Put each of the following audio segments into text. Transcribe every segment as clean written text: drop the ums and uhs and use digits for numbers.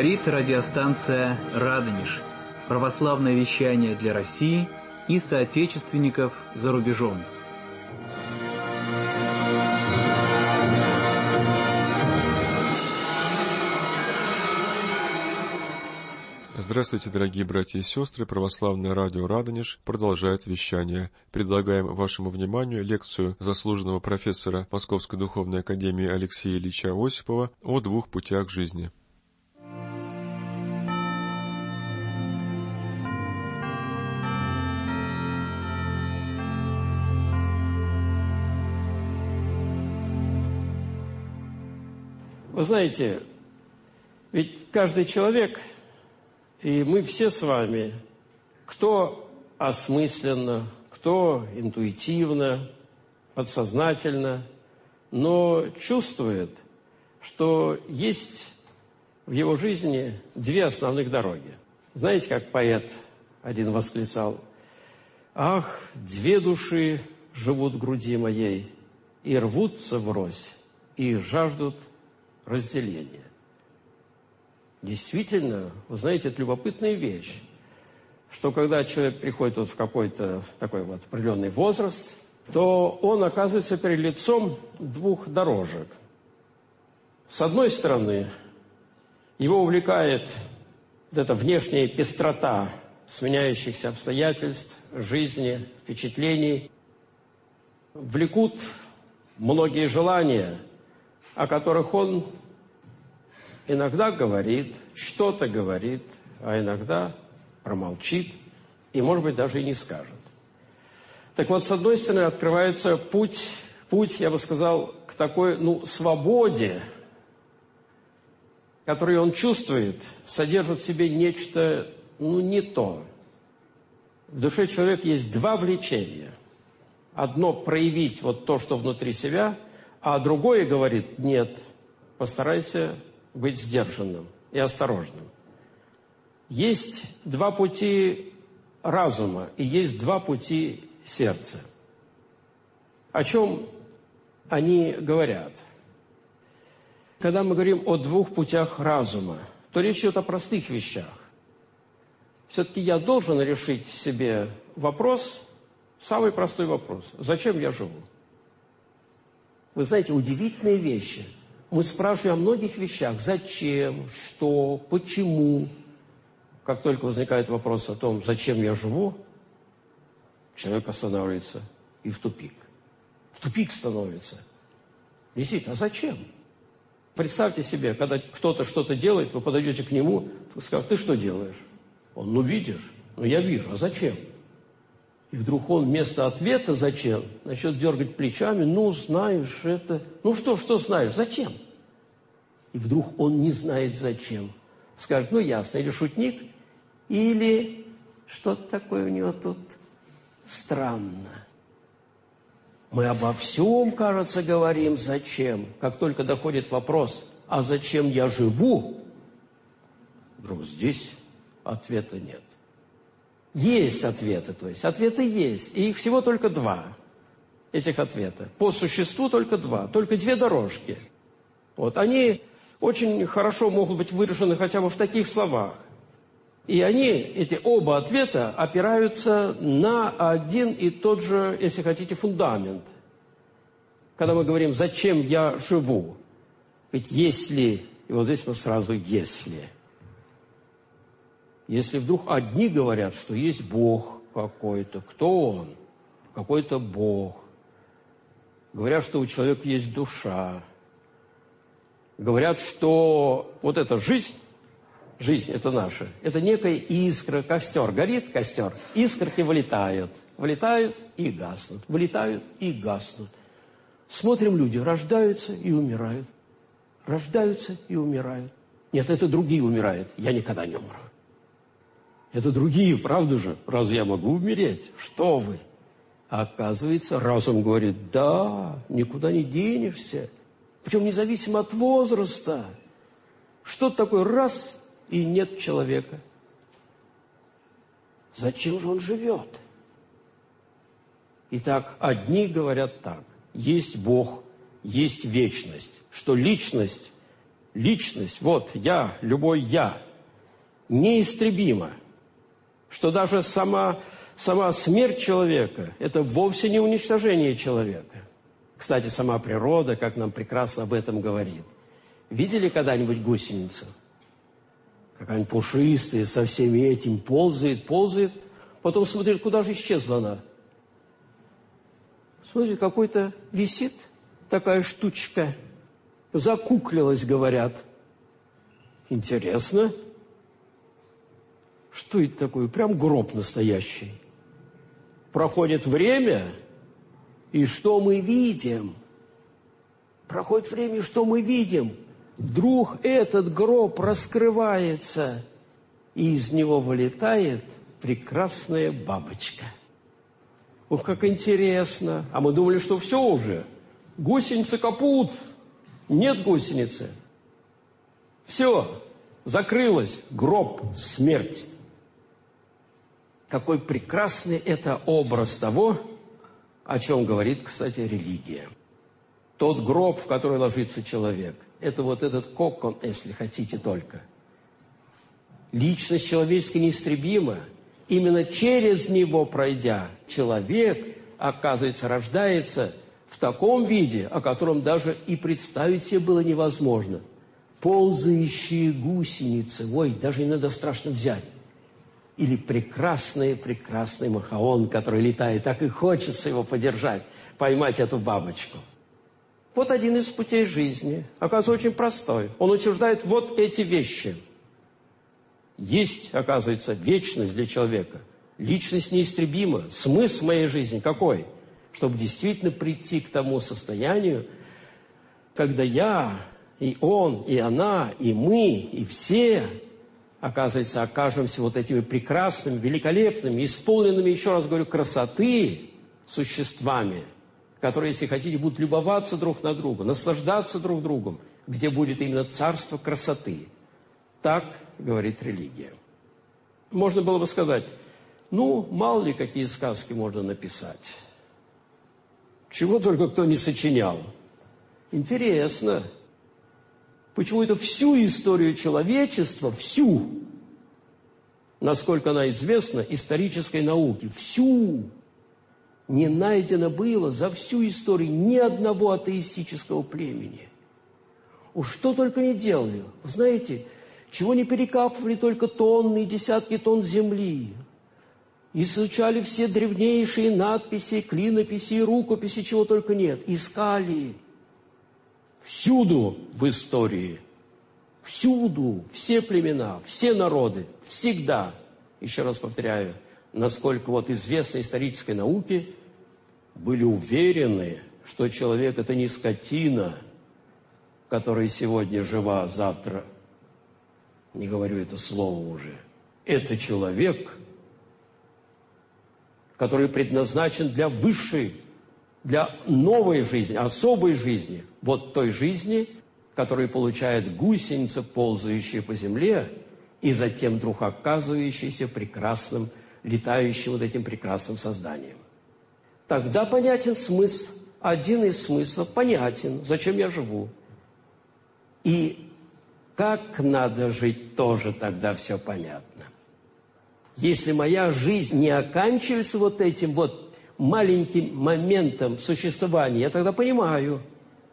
Говорит радиостанция «Радонеж». Православное вещание для России и соотечественников за рубежом. Здравствуйте, дорогие братья и сестры! Православное радио «Радонеж» продолжает вещание. Предлагаем вашему вниманию лекцию заслуженного профессора Московской Духовной Академии Алексея Ильича Осипова о двух путях жизни. Вы знаете, ведь каждый человек, и мы все с вами, кто осмысленно, кто интуитивно, подсознательно, но чувствует, что есть в его жизни две основных дороги. Знаете, как поэт один восклицал: «Ах, две души живут в груди моей, и рвутся врозь, и жаждут разделения». Действительно, вы знаете, это любопытная вещь, что когда человек приходит вот в какой-то такой вот определенный возраст, то он оказывается перед лицом двух дорожек. С одной стороны, его увлекает вот эта внешняя пестрота сменяющихся обстоятельств, жизни, впечатлений, влекут многие желания, о которых он иногда говорит, что-то говорит, а иногда промолчит и, может быть, даже и не скажет. Так вот, с одной стороны, открывается путь, я бы сказал, к такой, свободе, которую он чувствует, содержит в себе нечто, не то. В душе человека есть два влечения. Одно – проявить вот то, что внутри себя, а другое говорит: нет, постарайся быть сдержанным и осторожным. Есть два пути разума и есть два пути сердца. О чем они говорят? Когда мы говорим о двух путях разума, то речь идет о простых вещах. Все-таки я должен решить себе вопрос, самый простой вопрос: зачем я живу? Вы знаете, удивительные вещи. Мы спрашиваем о многих вещах: зачем, что, почему. Как только возникает вопрос о том, зачем я живу, человек останавливается и в тупик. В тупик становится. Действительно, а зачем? Представьте себе, когда кто-то что-то делает, вы подойдете к нему, скажете: ты что делаешь? Он: видишь? Я вижу. А зачем? И вдруг он вместо ответа «зачем?» начнет дергать плечами: знаешь это... что знаешь? Зачем? И вдруг он не знает зачем. Скажет: ясно, или шутник, или что-то такое у него тут странно. Мы обо всем, кажется, говорим «зачем?». Как только доходит вопрос: а зачем я живу? Вдруг здесь ответа нет. Есть ответы, то есть ответы есть, и их всего только два, этих ответа. По существу только два, только две дорожки. Вот они очень хорошо могут быть выражены хотя бы в таких словах. И они, эти оба ответа, опираются на один и тот же, если хотите, фундамент. Когда мы говорим «зачем я живу?», ведь если, и вот здесь мы сразу «если». Если вдруг одни говорят, что есть Бог какой-то, кто Он? Какой-то Бог. Говорят, что у человека есть душа. Говорят, что вот эта жизнь это наша, это некая искра, костер. Горит костер, искорки вылетают и гаснут, вылетают и гаснут. Смотрим, люди рождаются и умирают. Рождаются и умирают. Нет, это другие умирают, я никогда не умру. Это другие, правда же? Разве я могу умереть? Что вы? А оказывается, разум говорит: да, никуда не денешься. Причем независимо от возраста. Что-то такое раз – и нет человека. Зачем же он живет? Итак, одни говорят так: есть Бог, есть вечность, что личность личность, вот я, любой я, неистребима, что даже сама смерть человека – это вовсе не уничтожение человека. Кстати, сама природа, как нам прекрасно об этом говорит. Видели когда-нибудь гусеницу? Какая-нибудь пушистая, со всеми этим ползает, потом смотрит, куда же исчезла она. Смотрит, какой-то висит такая штучка, закуклилась, говорят. Интересно. Что это такое? Прям гроб настоящий. Проходит время, и что мы видим? Проходит время, и что мы видим? Вдруг этот гроб раскрывается, и из него вылетает прекрасная бабочка. Ух, как интересно! А мы думали, что все уже. Гусеница капут. Нет гусеницы. Все, закрылось. Гроб, смерть. Какой прекрасный это образ того, о чем говорит, кстати, религия. Тот гроб, в который ложится человек, это вот этот кокон, если хотите только. Личность человеческая неистребима. Именно через него пройдя, человек, оказывается, рождается в таком виде, о котором даже и представить себе было невозможно. Ползающие гусеницы, ой, даже иногда страшно взять. Или прекрасный махаон, который летает, так и хочется его подержать, поймать эту бабочку. Вот один из путей жизни, оказывается, очень простой. Он утверждает вот эти вещи. Есть, оказывается, вечность для человека. Личность неистребима. Смысл моей жизни какой? Чтобы действительно прийти к тому состоянию, когда я, и он, и она, и мы, и все, оказывается, окажемся вот этими прекрасными, великолепными, исполненными, еще раз говорю, красоты существами, которые, если хотите, будут любоваться друг на друга, наслаждаться друг другом, где будет именно царство красоты. Так говорит религия. Можно было бы сказать, ну, мало ли какие сказки можно написать. Чего только кто не сочинял. Интересно, почему это всю историю человечества, всю, насколько она известна, исторической науки, всю, не найдено было за всю историю ни одного атеистического племени. Уж что только не делали. Вы знаете, чего не перекапывали только тонны и десятки тонн земли. Изучали все древнейшие надписи, клинописи и рукописи, чего только нет. Искали. Всюду в истории. Всюду. Все племена, все народы. Всегда. Еще раз повторяю, насколько вот известной исторической науке были уверены, что человек – это не скотина, которая сегодня жива, завтра, не говорю это слово уже, это человек, который предназначен для высшей, для новой жизни, особой жизни, вот той жизни, которую получает гусеница, ползающая по земле, и затем вдруг оказывающаяся прекрасным, летающим вот этим прекрасным созданием. Тогда понятен смысл, один из смыслов понятен, зачем я живу. И как надо жить, тоже тогда все понятно. Если моя жизнь не оканчивается вот этим вот маленьким моментом существования, я тогда понимаю,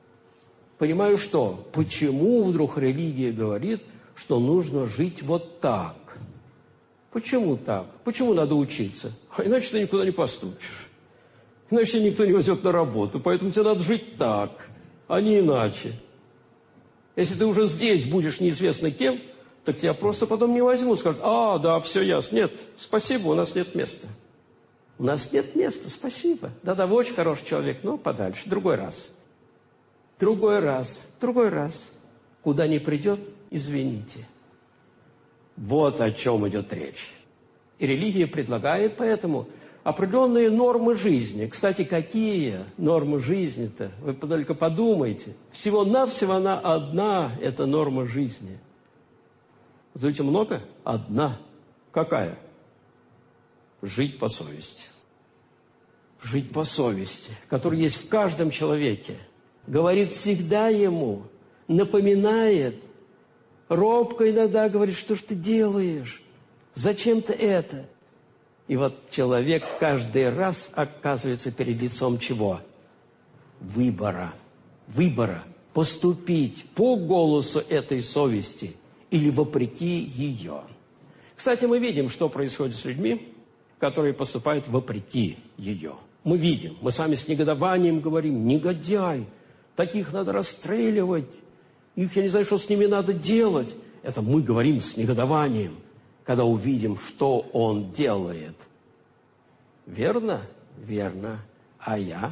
что? Почему вдруг религия говорит, что нужно жить вот так? Почему так? Почему надо учиться? А иначе ты никуда не поступишь. Иначе тебя никто не возьмет на работу. Поэтому тебе надо жить так, а не иначе. Если ты уже здесь будешь неизвестно кем, так тебя просто потом не возьмут. Скажут, да, все ясно. Нет, спасибо, у нас нет места. У нас нет места, спасибо. Да-да, вы очень хороший человек, но подальше, другой раз. Другой раз. Куда не придет, извините. Вот о чем идет речь. И религия предлагает поэтому определенные нормы жизни. Кстати, какие нормы жизни-то? Вы только подумайте. Всего-навсего она одна, это норма жизни. Знаете, много? Одна. Какая? Жить по совести. Жить по совести, которая есть в каждом человеке. Говорит всегда ему, напоминает робко иногда говорит, что ж ты делаешь? Зачем ты это? И вот человек каждый раз оказывается перед лицом чего? Выбора. Выбора. Поступить по голосу этой совести или вопреки ее. Кстати, мы видим, что происходит с людьми, которые поступают вопреки ее. Мы видим, мы сами с негодованием говорим: негодяй, таких надо расстреливать, их, я не знаю, что с ними надо делать. Это мы говорим с негодованием, когда увидим, что он делает. Верно? Верно. А я?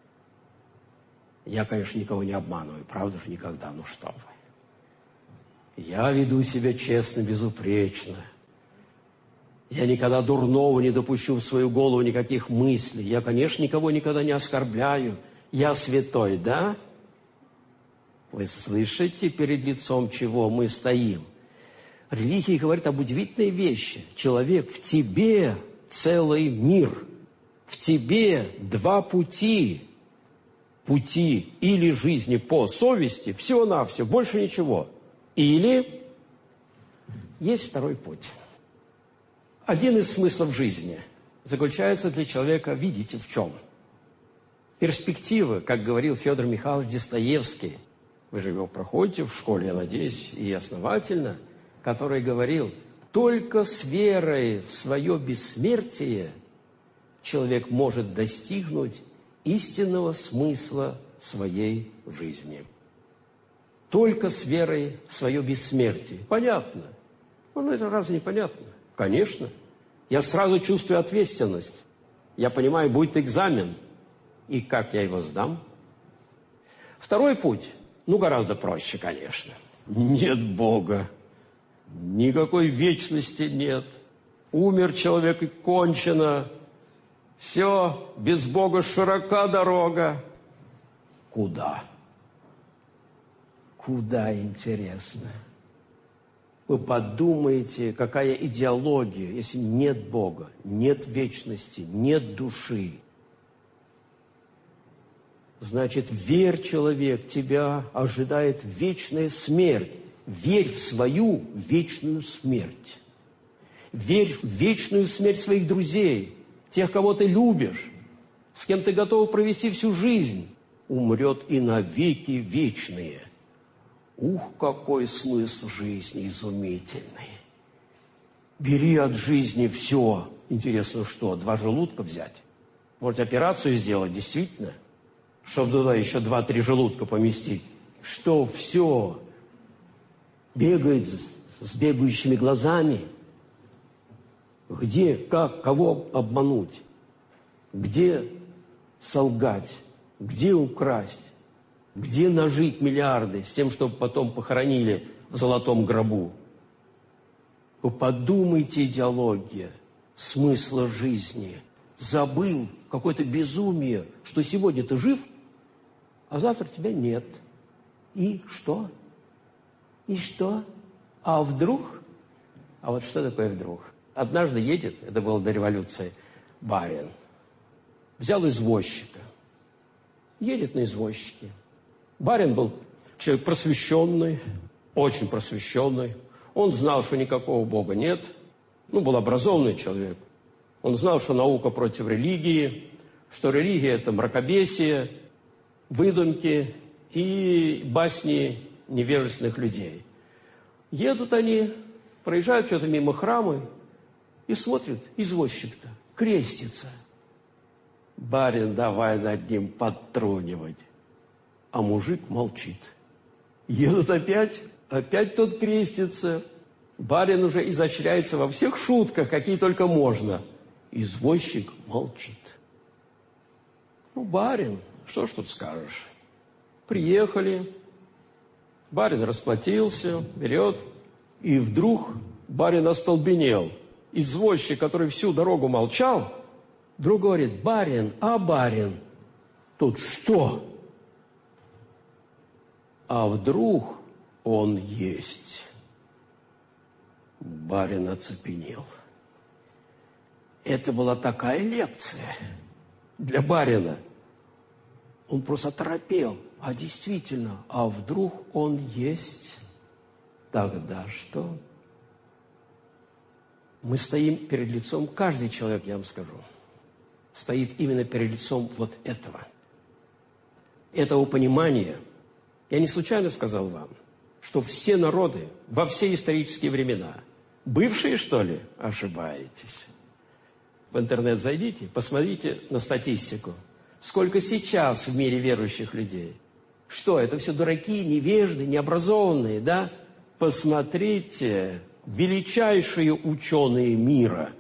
Я, конечно, никого не обманываю, правда же, никогда, ну что вы. Я веду себя честно, безупречно. Я никогда дурного не допущу в свою голову никаких мыслей. Я, конечно, никого никогда не оскорбляю. Я святой, да? Вы слышите, перед лицом чего мы стоим? Религия говорит об удивительной вещи. Человек, в тебе целый мир. В тебе два пути. Пути или жизни по совести, всего-навсего, больше ничего. Или есть второй путь. Один из смыслов жизни заключается для человека, видите, в чем? Перспективы, как говорил Федор Михайлович Достоевский, вы же его проходите в школе, я надеюсь, и основательно, который говорил: только с верой в свое бессмертие человек может достигнуть истинного смысла своей жизни. Только с верой в свое бессмертие. Понятно. Ну, это разве не понятно? Конечно. Я сразу чувствую ответственность. Я понимаю, будет экзамен. И как я его сдам? Второй путь, гораздо проще, конечно. Нет Бога. Никакой вечности нет. Умер человек и кончено. Все, без Бога широка дорога. Куда? Куда, интересно? Вы подумаете, какая идеология, если нет Бога, нет вечности, нет души. Значит, верь, человек, тебя ожидает вечная смерть. Верь в свою вечную смерть. Верь в вечную смерть своих друзей, тех, кого ты любишь, с кем ты готов провести всю жизнь. Умрет и навеки вечные. Ух, какой смысл жизни изумительный. Бери от жизни все. Интересно, что, 2 желудка взять? Может, операцию сделать, действительно? Чтобы туда еще 2-3 желудка поместить. Что, все? Бегает с бегающими глазами? Где, как, кого обмануть? Где солгать? Где украсть? Где нажить миллиарды с тем, чтобы потом похоронили в золотом гробу? Вы подумайте, идеология смысла жизни. Забыл какое-то безумие, что сегодня ты жив, а завтра тебя нет. И что? И что? А вдруг? А вот что такое вдруг? Однажды едет, это было до революции, барин. Взял извозчика. Едет на извозчике. Барин был человек просвещенный, очень просвещенный. Он знал, что никакого Бога нет. Был образованный человек. Он знал, что наука против религии, что религия – это мракобесие, выдумки и басни невежественных людей. Едут они, проезжают что-то мимо храма и смотрят, извозчик-то крестится. Барин давай над ним подтрунивать. А мужик молчит. Едут опять тот крестится. Барин уже изощряется во всех шутках, какие только можно. Извозчик молчит. Барин, что ж тут скажешь? Приехали, барин расплатился, берет, и вдруг барин остолбенел. Извозчик, который всю дорогу молчал, вдруг говорит: барин, барин, тут что? А вдруг он есть? Барин оцепенел. Это была такая лекция для барина. Он просто оторопел. А действительно, а вдруг он есть? тогда что? Мы стоим перед лицом, каждый человек, я вам скажу, стоит именно перед лицом вот этого понимания. Я не случайно сказал вам, что все народы во все исторические времена, бывшие, что ли, ошибаетесь. В интернет зайдите, посмотрите на статистику. Сколько сейчас в мире верующих людей? Что, это все дураки, невежды, необразованные, да? Посмотрите, величайшие ученые мира,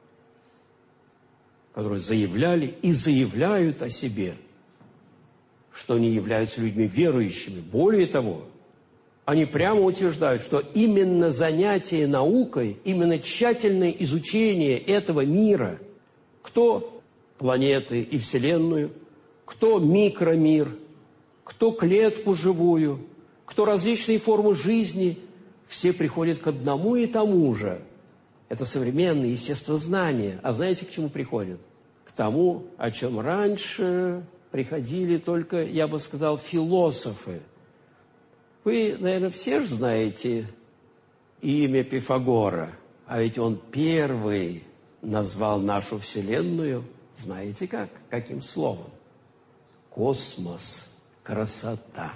которые заявляли и заявляют о себе, что они являются людьми верующими. Более того, они прямо утверждают, что именно занятие наукой, именно тщательное изучение этого мира, кто планеты и Вселенную, кто микромир, кто клетку живую, кто различные формы жизни, все приходят к одному и тому же. Это современное естествознание. А знаете, к чему приходят? К тому, о чем раньше приходили только, я бы сказал, философы. Вы, наверное, все же знаете имя Пифагора, а ведь он первый назвал нашу Вселенную, знаете как? Каким словом? Космос, красота.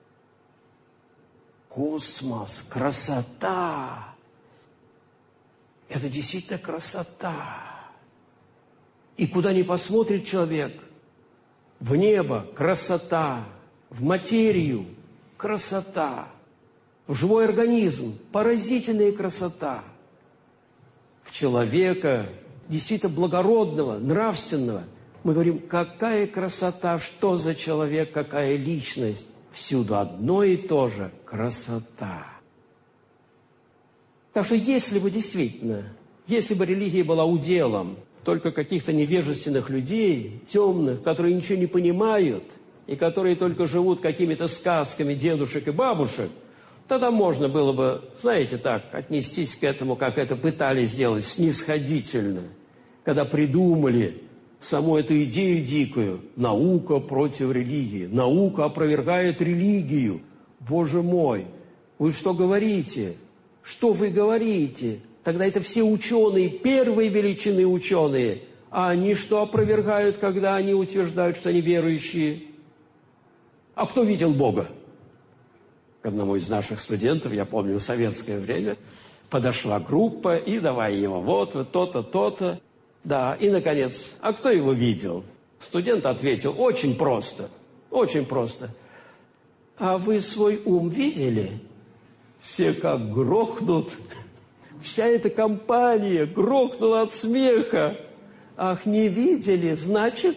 Космос, красота. Это действительно красота. И куда ни посмотрит человек, в небо красота, в материю красота, в живой организм поразительная красота, в человека действительно благородного, нравственного. Мы говорим, какая красота, что за человек, какая личность. Всюду одно и то же – красота. Так что если бы действительно, если бы религия была уделом только каких-то невежественных людей, темных, которые ничего не понимают, и которые только живут какими-то сказками дедушек и бабушек, тогда можно было бы, знаете, так, отнестись к этому, как это пытались сделать, снисходительно, когда придумали саму эту идею дикую. Наука против религии. Наука опровергает религию. Боже мой, вы что говорите? Что вы говорите? Тогда это все ученые, первой величины ученые. А они что опровергают, когда они утверждают, что они верующие? А кто видел Бога? К одному из наших студентов, я помню, в советское время, подошла группа, и давай его, вот то-то, то-то. Да, и, наконец, а кто его видел? Студент ответил, очень просто, очень просто. А вы свой ум видели? Все как грохнут. Вся эта компания грохнула от смеха. Ах, не видели, значит?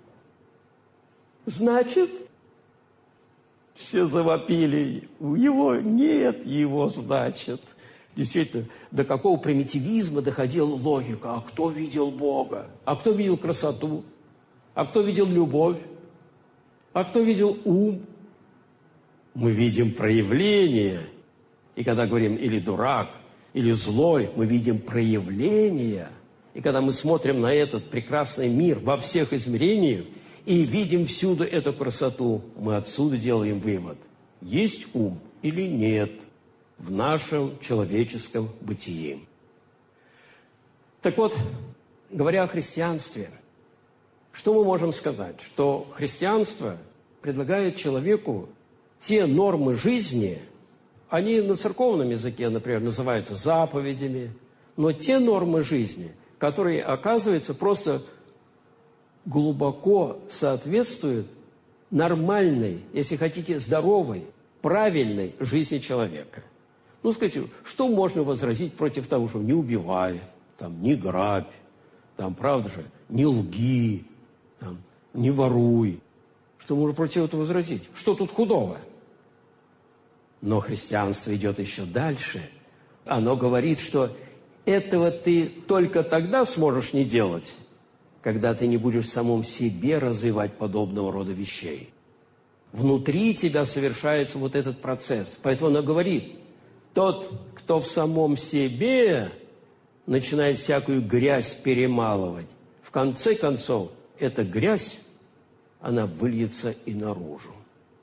Все завопили. Его нет, его, значит. Действительно, до какого примитивизма доходила логика. А кто видел Бога? А кто видел красоту? А кто видел любовь? А кто видел ум? Мы видим проявление. И когда говорим или дурак, или злой, мы видим проявление. И когда мы смотрим на этот прекрасный мир во всех измерениях и видим всюду эту красоту, мы отсюда делаем вывод. Есть ум или нет в нашем человеческом бытии. Так вот, говоря о христианстве, что мы можем сказать? Что христианство предлагает человеку те нормы жизни, они на церковном языке, например, называются заповедями, но те нормы жизни, которые, оказывается, просто глубоко соответствуют нормальной, если хотите, здоровой, правильной жизни человека. Ну, скажите, что можно возразить против того, что не убивай, там, не грабь, там, правда же, не лги, там, не воруй. Что можно против этого возразить? Что тут худого? Но христианство идет еще дальше. Оно говорит, что этого ты только тогда сможешь не делать, когда ты не будешь в самом себе развивать подобного рода вещей. Внутри тебя совершается вот этот процесс. Поэтому оно говорит, тот, кто в самом себе начинает всякую грязь перемалывать, в конце концов, эта грязь, она выльется и наружу.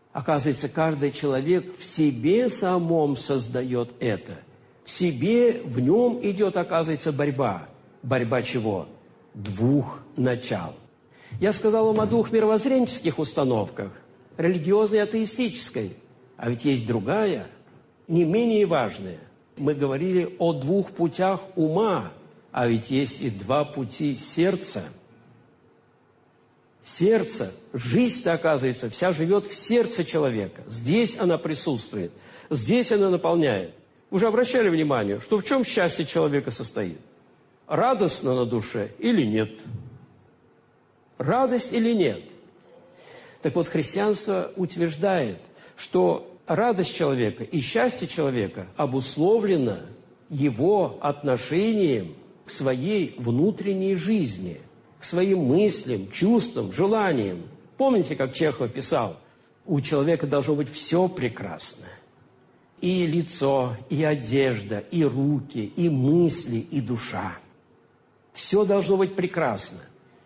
Оказывается, каждый человек в себе самом создает это. В себе, в нем идет, оказывается, борьба. Борьба чего? Двух начал. Я сказал вам о двух мировоззренческих установках, религиозной и атеистической. А ведь есть другая, не менее важная. Мы говорили о двух путях ума, а ведь есть и два пути сердца. Сердце, жизнь-то, оказывается, вся живет в сердце человека. Здесь она присутствует, здесь она наполняет. Вы уже обращали внимание, что в чем счастье человека состоит? Радостно на душе или нет? Радость или нет? Так вот, христианство утверждает, что радость человека и счастье человека обусловлено его отношением к своей внутренней жизни, к своим мыслям, чувствам, желаниям. Помните, как Чехов писал? У человека должно быть все прекрасно. И лицо, и одежда, и руки, и мысли, и душа. Все должно быть прекрасно.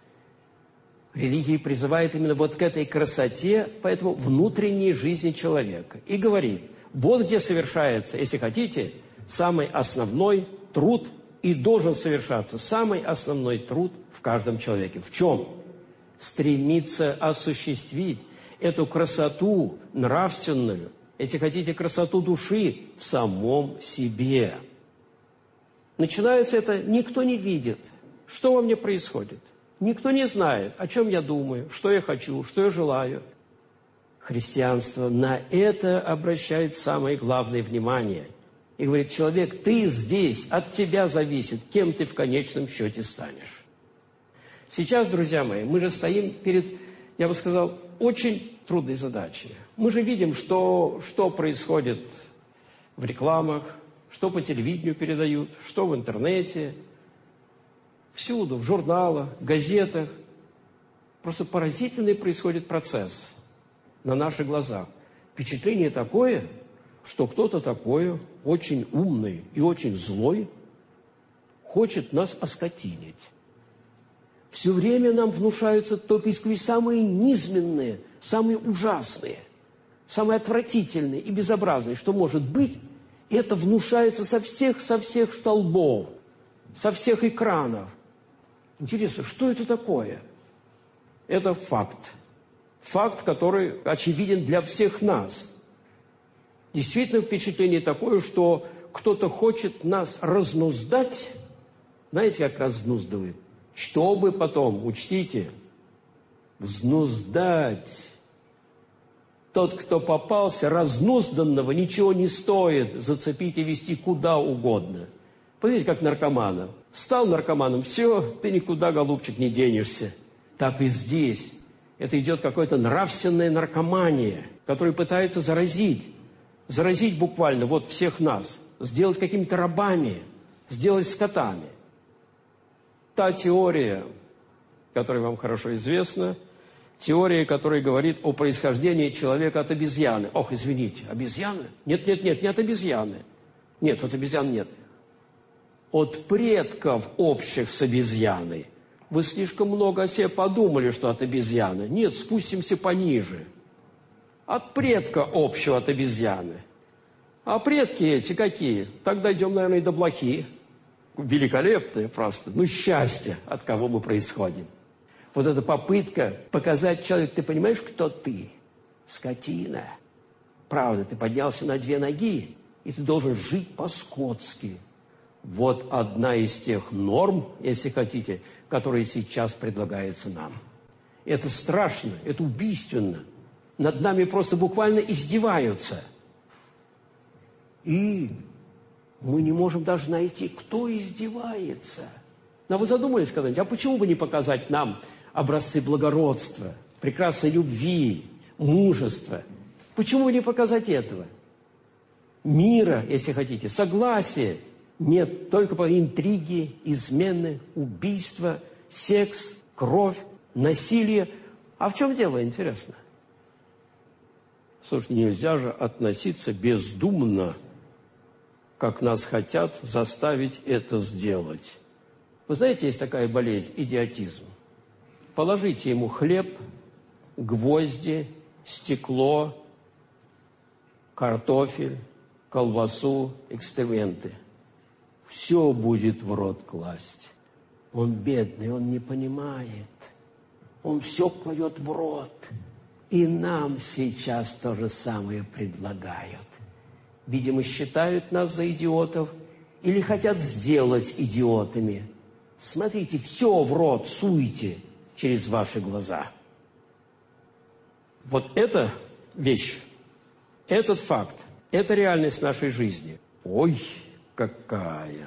Религия призывает именно вот к этой красоте, поэтому внутренней жизни человека. И говорит, вот где совершается, если хотите, самый основной труд, и должен совершаться самый основной труд в каждом человеке. В чем? Стремиться осуществить эту красоту нравственную, если хотите, красоту души в самом себе. Начинается это, никто не видит, что во мне происходит. Никто не знает, о чем я думаю, что я хочу, что я желаю. Христианство на это обращает самое главное внимание. И говорит, человек, ты здесь, от тебя зависит, кем ты в конечном счете станешь. Сейчас, друзья мои, мы же стоим перед, я бы сказал, очень трудной задачей. Мы же видим, что происходит в рекламах, что по телевидению передают, что в интернете, всюду, в журналах, газетах. Просто поразительный происходит процесс на наших глазах. Впечатление такое, что кто-то такой очень умный и очень злой хочет нас оскотинить. Все время нам внушаются только исключительно самые низменные, самые ужасные, самые отвратительные и безобразные, что может быть. И это внушается со всех столбов, со всех экранов. Интересно, что это такое? Это факт. Факт, который очевиден для всех нас. Действительно, впечатление такое, что кто-то хочет нас разнуздать. Знаете, как разнуздывает? Чтобы потом, учтите, взнуздать. Тот, кто попался, разнузданного, ничего не стоит зацепить и вести куда угодно. Посмотрите, как наркоманов. Стал наркоманом, все, ты никуда, голубчик, не денешься. Так и здесь. Это идет какое-то нравственное наркомания, которое пытается заразить буквально вот всех нас, сделать какими-то рабами, сделать скотами. Та теория, которая вам хорошо известна, теория, которая говорит о происхождении человека от обезьяны. Ох, извините, обезьяны? Нет, не от обезьяны. Нет, от обезьян нет. От предков общих с обезьяной. Вы слишком много о себе подумали, что от обезьяны. Нет, спустимся пониже. От предка общего от обезьяны. А предки эти какие? Тогда идем, наверное, и до блохи. Великолепные просто. Ну, счастье, от кого мы происходим. Вот эта попытка показать человеку, ты понимаешь, кто ты? Скотина. Правда, ты поднялся на 2 ноги, и ты должен жить по-скотски. Вот одна из тех норм, если хотите, которые сейчас предлагается нам. Это страшно, это убийственно. Над нами просто буквально издеваются. И мы не можем даже найти, кто издевается. Но вы задумались когда-нибудь, а почему бы не показать нам образцы благородства, прекрасной любви, мужества? Почему бы не показать этого? Мира, если хотите, согласия. Нет, только по интриги, измены, убийства, секс, кровь, насилие. А в чем дело, интересно? Слушайте, нельзя же относиться бездумно, как нас хотят заставить это сделать. Вы знаете, есть такая болезнь, идиотизм. Положите ему хлеб, гвозди, стекло, картофель, колбасу, экскременты. Все будет в рот класть. Он бедный, он не понимает. Он все кладет в рот. И нам сейчас то же самое предлагают. Видимо, считают нас за идиотов или хотят сделать идиотами. Смотрите, все в рот суете через ваши глаза. Вот эта вещь, этот факт, это реальность нашей жизни. Ой, какая!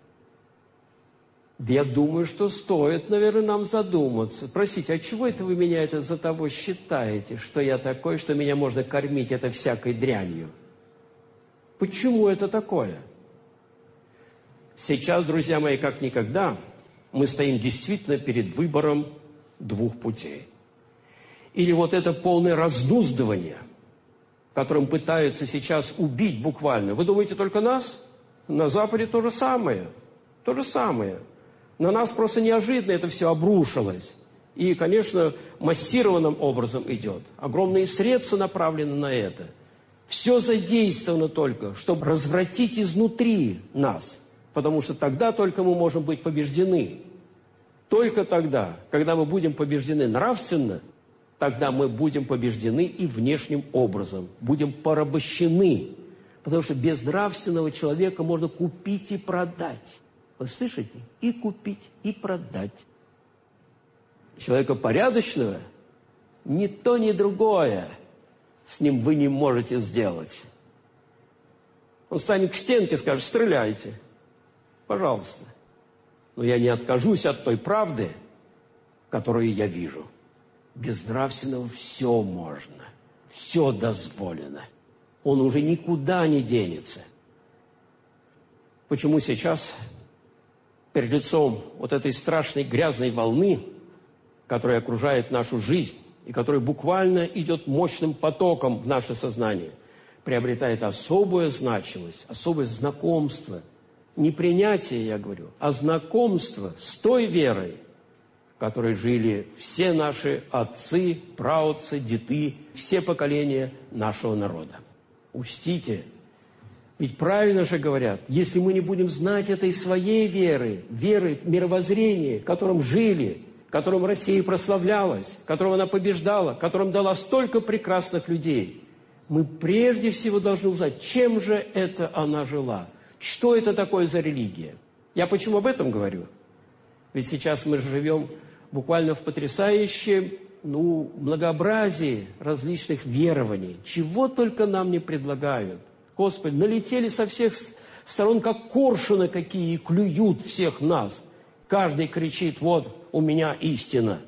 Я думаю, что стоит, наверное, нам задуматься. Простите, а чего это вы меня за того считаете, что я такой, что меня можно кормить это всякой дрянью? Почему это такое? Сейчас, друзья мои, как никогда, мы стоим действительно перед выбором двух путей. Или вот это полное разнуздывание, которым пытаются сейчас убить буквально. Вы думаете, только нас? На Западе то же самое. То же самое. На нас просто неожиданно это все обрушилось. И, конечно, массированным образом идет. Огромные средства направлены на это. Все задействовано только, чтобы развратить изнутри нас. Потому что тогда только мы можем быть побеждены. Только тогда, когда мы будем побеждены нравственно, тогда мы будем побеждены и внешним образом. Будем порабощены. Потому что без нравственного человека можно купить и продать. Вы слышите? И купить, и продать. Человека порядочного ни то, ни другое с ним вы не можете сделать. Он станет к стенке и скажет: стреляйте. Пожалуйста. Но я не откажусь от той правды, которую я вижу. Без нравственного все можно. Все дозволено. Он уже никуда не денется. Почему сейчас, перед лицом вот этой страшной грязной волны, которая окружает нашу жизнь и которая буквально идет мощным потоком в наше сознание, приобретает особую значимость, особое знакомство, не принятие, я говорю, а знакомство с той верой, в которой жили все наши отцы, праотцы, деды, все поколения нашего народа. Учтите, ведь правильно же говорят, если мы не будем знать этой своей веры, веры мировоззрения, которым жили, которым Россия прославлялась, которым она побеждала, которым дала столько прекрасных людей, мы прежде всего должны узнать, чем же это она жила, что это такое за религия. Я почему об этом говорю? Ведь сейчас мы живем буквально в потрясающем многообразии различных верований. Чего только нам не предлагают. Господи, налетели со всех сторон, как коршуны какие, и клюют всех нас. Каждый кричит: вот у меня истина.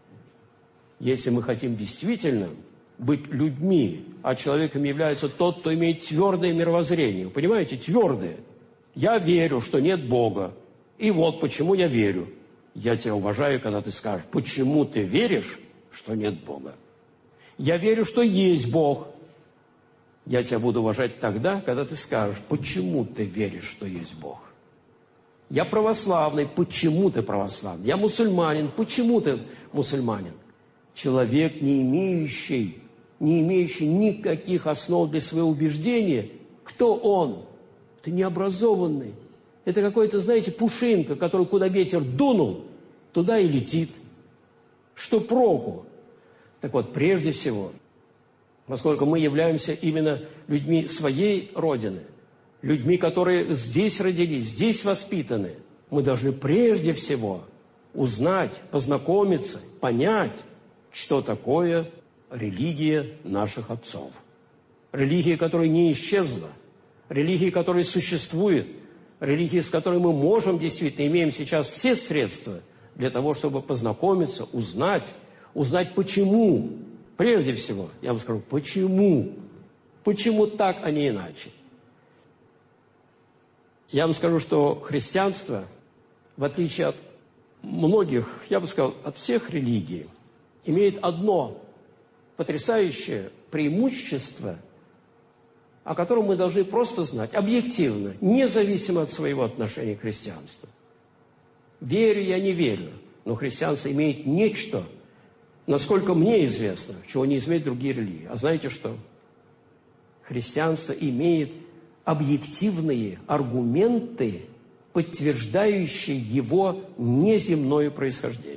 Если мы хотим действительно быть людьми, а человеком является тот, кто имеет твердое мировоззрение. Вы понимаете, твердое. Я верю, что нет Бога. И вот почему я верю. Я тебя уважаю, когда ты скажешь: почему ты веришь, что нет Бога? Я верю, что есть Бог. Я тебя буду уважать тогда, когда ты скажешь: почему ты веришь, что есть Бог? Я православный. Почему ты православный? Я мусульманин. Почему ты мусульманин? Человек, не имеющий никаких основ для своего убеждения, кто он? Это необразованный. Это какой-то, знаете, пушинка, который куда ветер дунул, туда и летит. Что проку? Так вот, прежде всего, поскольку мы являемся именно людьми своей Родины, людьми, которые здесь родились, здесь воспитаны, мы должны прежде всего узнать, познакомиться, понять, что такое религия наших отцов. Религия, которая не исчезла, религия, которая существует, религия, с которой мы можем действительно, имеем сейчас все средства для того, чтобы познакомиться, узнать почему. Прежде всего, я вам скажу, почему? Почему так, а не иначе? Я вам скажу, что христианство, в отличие от многих, я бы сказал, от всех религий, имеет одно потрясающее преимущество, о котором мы должны просто знать, объективно, независимо от своего отношения к христианству. Верю я, не верю, но христианство имеет нечто, насколько мне известно, чего не имеют другие религии. А знаете что? христианство имеет объективные аргументы, подтверждающие его неземное происхождение.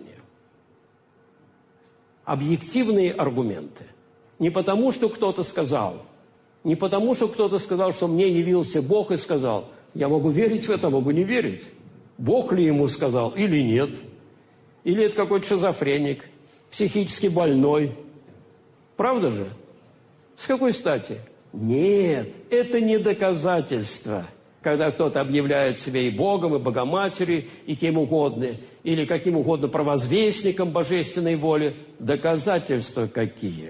Объективные аргументы. Не потому, что кто-то сказал, не потому, что кто-то сказал, что мне явился Бог и сказал, я могу верить в это, могу не верить. Бог ли ему сказал или нет? Или это какой-то шизофреник, психически больной. Правда же? С какой стати? Нет, это не доказательство, когда кто-то объявляет себя и Богом, и Богоматерью, и кем угодно, или каким угодно провозвестником божественной воли. Доказательства какие?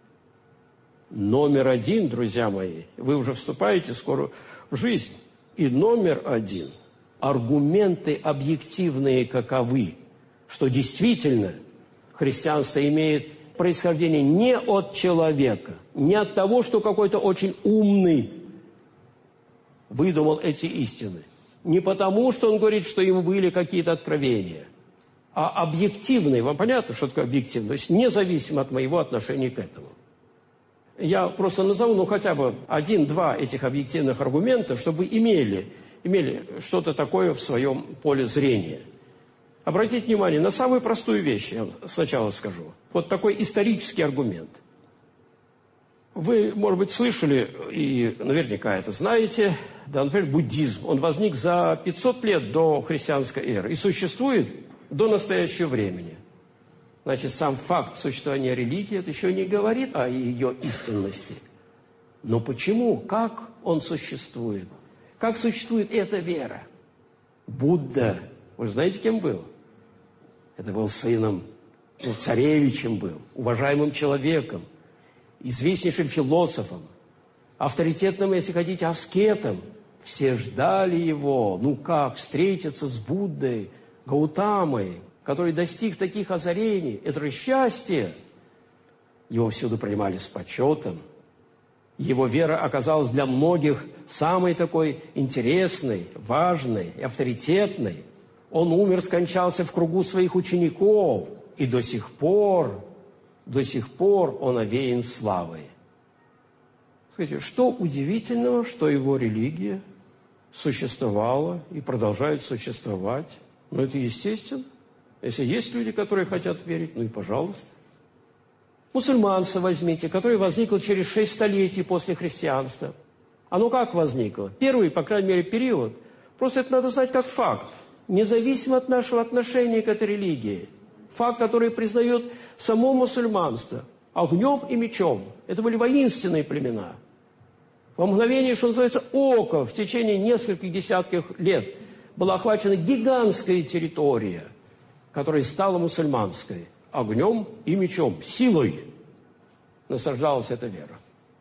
Номер один, друзья мои, вы уже вступаете скоро в жизнь. И номер один – аргументы объективные каковы, что действительно христианство имеет происхождение не от человека, не от того, что какой-то очень умный выдумал эти истины. Не потому, что он говорит, что ему были какие-то откровения, а объективные. Вам понятно, что такое объективно? То есть независимо от моего отношения к этому. Я просто назову, хотя бы один-два этих объективных аргумента, чтобы вы имели что-то такое в своем поле зрения. Обратите внимание на самую простую вещь, я сначала скажу. Вот такой исторический аргумент. Вы, может быть, слышали, и наверняка это знаете, да, например, буддизм. Он возник за 500 лет до христианской эры и существует до настоящего времени. Значит, сам факт существования религии, это еще не говорит о ее истинности. Но почему? Как он существует? Как существует эта вера? Будда, вы же знаете, кем был? Это был сыном, царевичем был, уважаемым человеком, известнейшим философом, авторитетным, если хотите, аскетом. Все ждали его. Ну как, встретиться с Буддой, Гаутамой, который достиг таких озарений. Это же счастье. Его всюду принимали с почетом. Его вера оказалась для многих самой такой интересной, важной и авторитетной. Он умер, скончался в кругу своих учеников. И до сих пор он овеян славой. Скажите, что удивительного, что его религия существовала и продолжает существовать? Ну, это естественно. Если есть люди, которые хотят верить, ну и пожалуйста. Мусульманство возьмите, которое возникло через 6 столетий после христианства. Оно как возникло? Первый, по крайней мере, период. Просто это надо знать как факт. Независимо от нашего отношения к этой религии. Факт, который признает само мусульманство. Огнем и мечом. Это были воинственные племена. Во мгновение, что называется, ока, в течение нескольких десятков лет была охвачена гигантская территория, которая стала мусульманской. Огнем и мечом, силой насаждалась эта вера.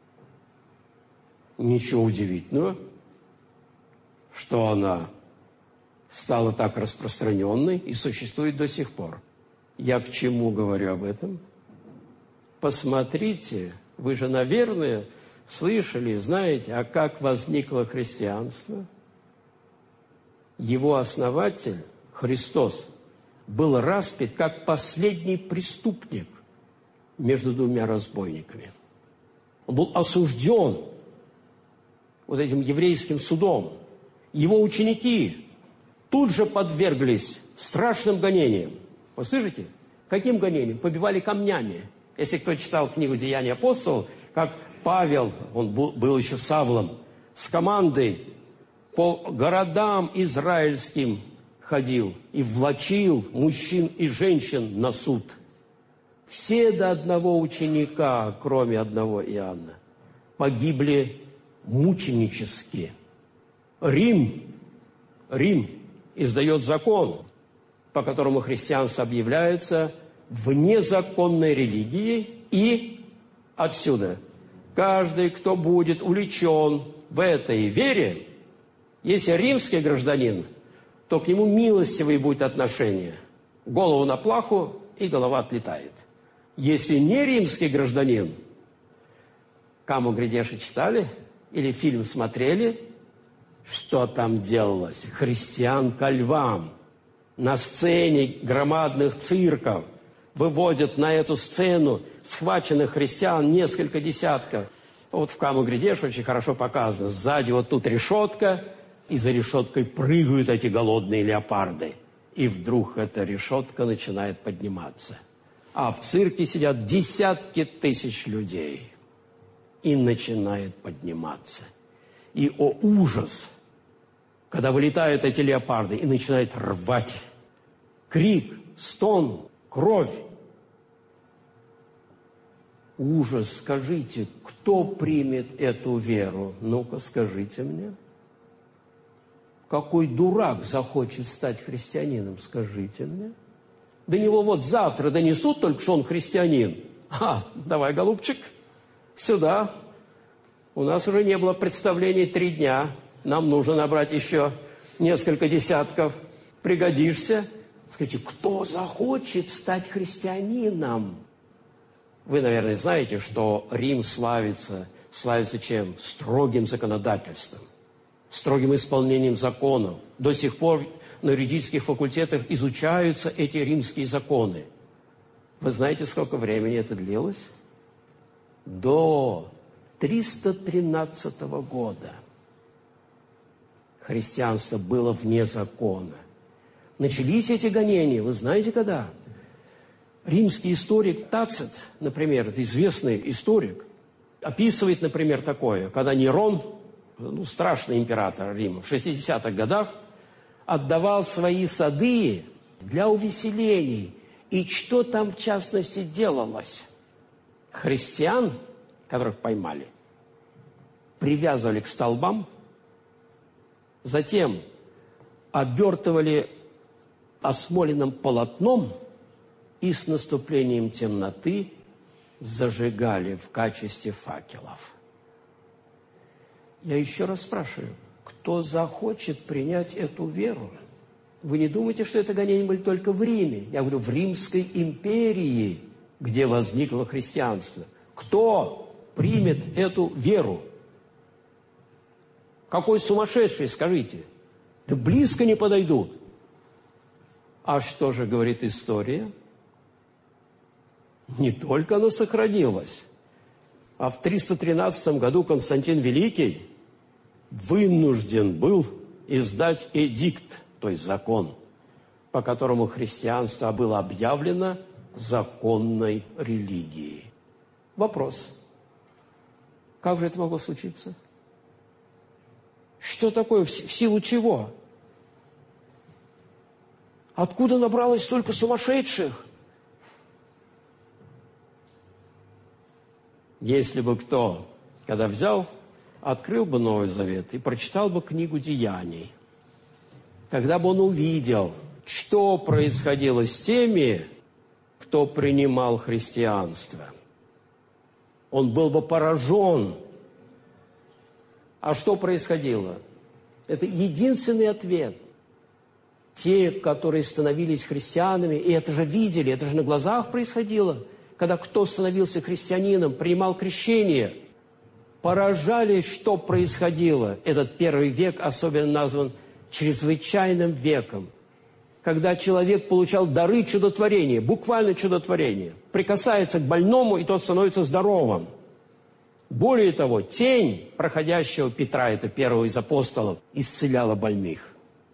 Ничего удивительного, что она стала так распространенной и существует до сих пор. Я к чему говорю об этом? Посмотрите, вы же, наверное, слышали, знаете, а как возникло христианство? Его основатель, Христос, был распят как последний преступник между двумя разбойниками. Он был осужден вот этим еврейским судом. Его ученики тут же подверглись страшным гонениям. Вы слышите? Каким гонениям? Побивали камнями. Если кто читал книгу «Деяния апостолов», как Павел, он был еще Савлом, с командой по городам израильским ходил и влачил мужчин и женщин на суд. Все до одного ученика, кроме одного Иоанна, погибли мученически. Рим издает закон, по которому христианство объявляется внезаконной религией, и отсюда каждый, кто будет увлечен в этой вере, если римский гражданин, то к нему милостивое будет отношение. Голову на плаху, и голова отлетает. Если не римский гражданин, «Каму глядишь» читали? Или фильм смотрели? Что там делалось? Христиан ко львам. На сцене громадных цирков выводят на эту сцену схваченных христиан несколько десятков. Вот в Каму-Гридеш очень хорошо показано. Сзади вот тут решетка, и за решеткой прыгают эти голодные леопарды. И вдруг эта решетка начинает подниматься. А в цирке сидят десятки тысяч людей. И начинает подниматься. И, о ужас, когда вылетают эти леопарды и начинают рвать. Крик, стон, кровь. Ужас, скажите, кто примет эту веру? Ну-ка, скажите мне. Какой дурак захочет стать христианином, скажите мне. До него вот завтра донесут только, что он христианин. Давай, голубчик, сюда. У нас уже не было представлений 3 дня. Нам нужно набрать еще несколько десятков. Пригодишься. Скажите, кто захочет стать христианином? Вы, наверное, знаете, что Рим славится чем? Строгим законодательством, строгим исполнением законов. До сих пор на юридических факультетах изучаются эти римские законы. Вы знаете, сколько времени это длилось? До 313 года христианство было вне закона. Начались эти гонения, вы знаете, когда? Римский историк Тацит, например, это известный историк, описывает, например, такое, когда Нерон, страшный император Рима, в 60-х годах отдавал свои сады для увеселений. И что там, в частности, делалось? Христиан, которых поймали, привязывали к столбам, затем обертывали осмоленным полотном и с наступлением темноты зажигали в качестве факелов. Я еще раз спрашиваю, кто захочет принять эту веру? Вы не думаете, что это гонения были только в Риме? Я говорю, в Римской империи, где возникло христианство. Кто примет эту веру? Какой сумасшедший, скажите? Да близко не подойдут. А что же говорит история? Не только она сохранилась, а в 313 году Константин Великий вынужден был издать эдикт, то есть закон, по которому христианство было объявлено законной религией. Вопрос. Как же это могло случиться? Что такое? В силу чего? Откуда набралось столько сумасшедших? Если бы кто, когда взял, открыл бы Новый Завет и прочитал бы книгу Деяний, тогда бы он увидел, что происходило с теми, кто принимал христианство. Он был бы поражен. А что происходило? Это единственный ответ. Те, которые становились христианами, и это же видели, это же на глазах происходило, когда кто становился христианином, принимал крещение, поражались, что происходило. Этот первый век особенно назван чрезвычайным веком, когда человек получал дары чудотворения, буквально чудотворения, прикасается к больному, и тот становится здоровым. Более того, тень проходящего Петра, это первого из апостолов, исцеляла больных.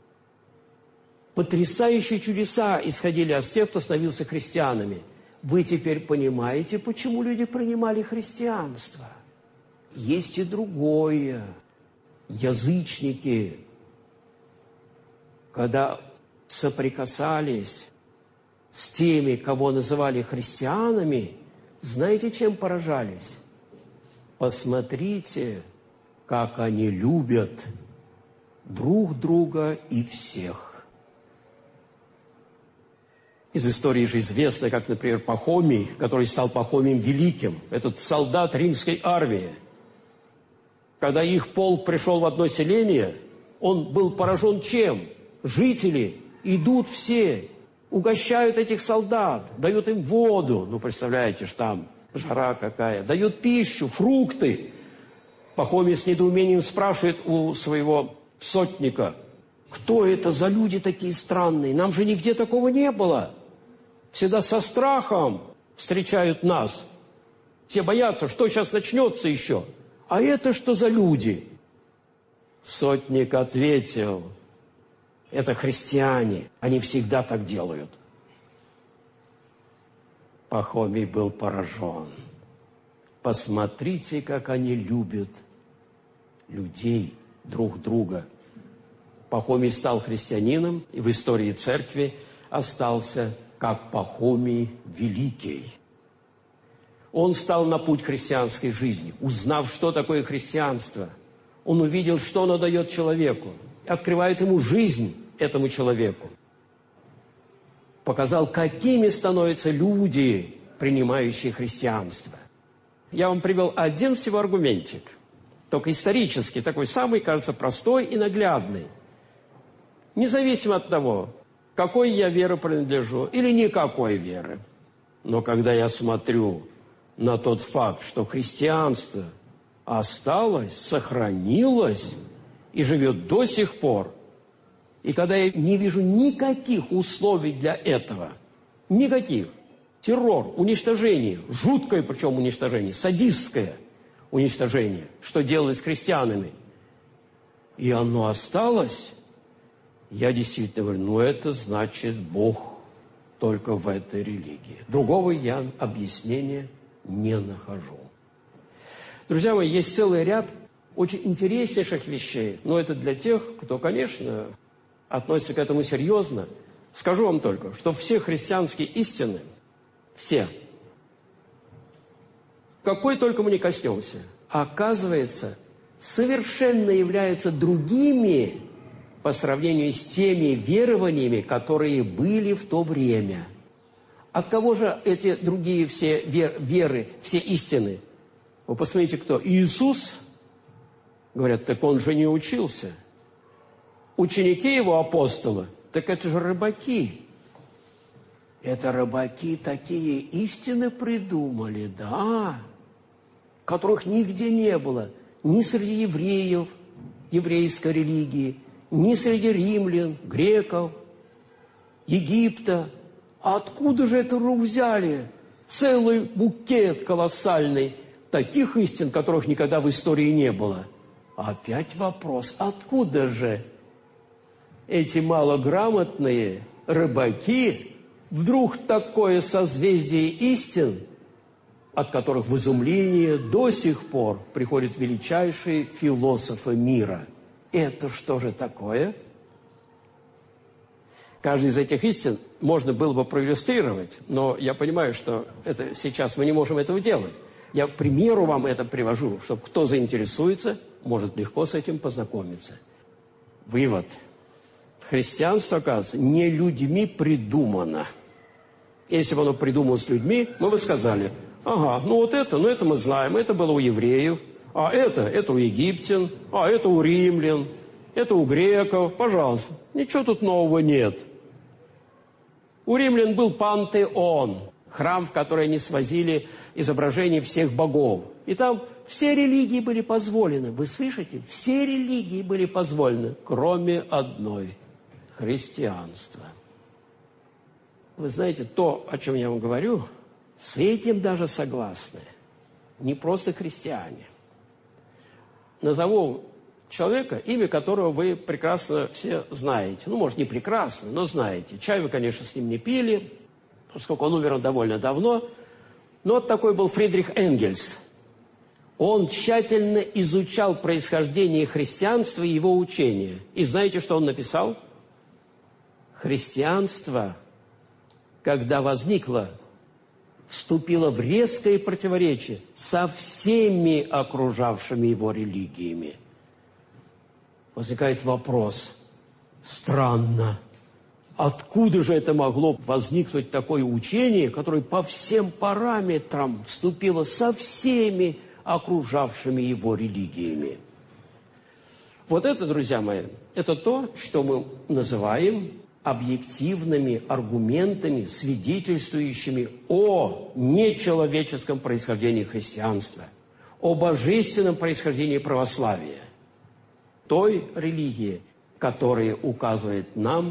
Потрясающие чудеса исходили от тех, кто становился христианами. Вы теперь понимаете, почему люди принимали христианство? Есть и другое. Язычники, когда соприкасались с теми, кого называли христианами, знаете, чем поражались? Посмотрите, как они любят друг друга и всех. Из истории же известно, как, например, Пахомий, который стал Пахомием Великим, этот солдат римской армии. Когда их полк пришел в одно селение, он был поражен чем? Жители идут все, угощают этих солдат, дают им воду. Ну, представляете, что там жара какая. Дают пищу, фрукты. Пахомий с недоумением спрашивает у своего сотника, кто это за люди такие странные? Нам же нигде такого не было. Всегда со страхом встречают нас. Все боятся, что сейчас начнется еще. А это что за люди? Сотник ответил: это христиане, они всегда так делают. Пахомий был поражен. Посмотрите, как они любят людей, друг друга. Пахомий стал христианином, и в истории церкви остался как Пахомий Великий. Он стал на путь христианской жизни, узнав, что такое христианство. Он увидел, что оно дает человеку, открывает ему жизнь этому человеку. Показал, какими становятся люди, принимающие христианство. Я вам привел один всего аргументик, только исторический, такой самый, кажется, простой и наглядный. Независимо от того, какой я вере принадлежу или никакой веры. Но когда я смотрю на тот факт, что христианство осталось, сохранилось и живет до сих пор, и когда я не вижу никаких условий для этого, никаких, террор, уничтожение, жуткое причем уничтожение, садистское уничтожение, что делалось с христианами, и оно осталось, я действительно говорю, это значит Бог только в этой религии. Другого я объяснения не нахожу. Друзья мои, есть целый ряд очень интереснейших вещей, но это для тех, кто, конечно, относится к этому серьезно. Скажу вам только, что все христианские истины, все, какой только мы не коснемся, оказывается, совершенно являются другими по сравнению с теми верованиями, которые были в то время. От кого же эти другие все веры, все истины? Вы посмотрите, кто? Иисус? Говорят, так он же не учился. Ученики его, апостолы, так это же рыбаки. Это рыбаки такие истины придумали, да, которых нигде не было. Ни среди евреев, еврейской религии, ни среди римлян, греков, Египта. А откуда же эту руку взяли? Целый букет колоссальный таких истин, которых никогда в истории не было. Опять вопрос, откуда же эти малограмотные рыбаки вдруг такое созвездие истин, от которых в изумление до сих пор приходят величайшие философы мира? Это что же такое? Каждый из этих истин можно было бы проиллюстрировать, но я понимаю, что это сейчас мы не можем этого делать. Я к примеру вам это привожу, чтобы кто заинтересуется, может легко с этим познакомиться. Вывод. Христианство, оказывается, не людьми придумано. Если бы оно придумалось людьми, мы бы сказали, ага, это мы знаем, это было у евреев, а это у египтян, а это у римлян, это у греков, пожалуйста. Ничего тут нового нет. У римлян был пантеон, храм, в который они свозили изображения всех богов. И там все религии были позволены. Вы слышите? Все религии были позволены, кроме одной – христианства. Вы знаете, то, о чем я вам говорю, с этим даже согласны. Не просто христиане. Назову человека, имя которого вы прекрасно все знаете. Ну, может, не прекрасно, но знаете. Чай вы, конечно, с ним не пили, поскольку он умер довольно давно. Но вот такой был Фридрих Энгельс. Он тщательно изучал происхождение христианства и его учения. И знаете, что он написал? Христианство, когда возникло, вступило в резкое противоречие со всеми окружавшими его религиями. Возникает вопрос, странно, откуда же это могло возникнуть такое учение, которое по всем параметрам вступило со всеми окружавшими его религиями? Вот это, друзья мои, это то, что мы называем объективными аргументами, свидетельствующими о нечеловеческом происхождении христианства, о божественном происхождении православия, той религии, которая указывает нам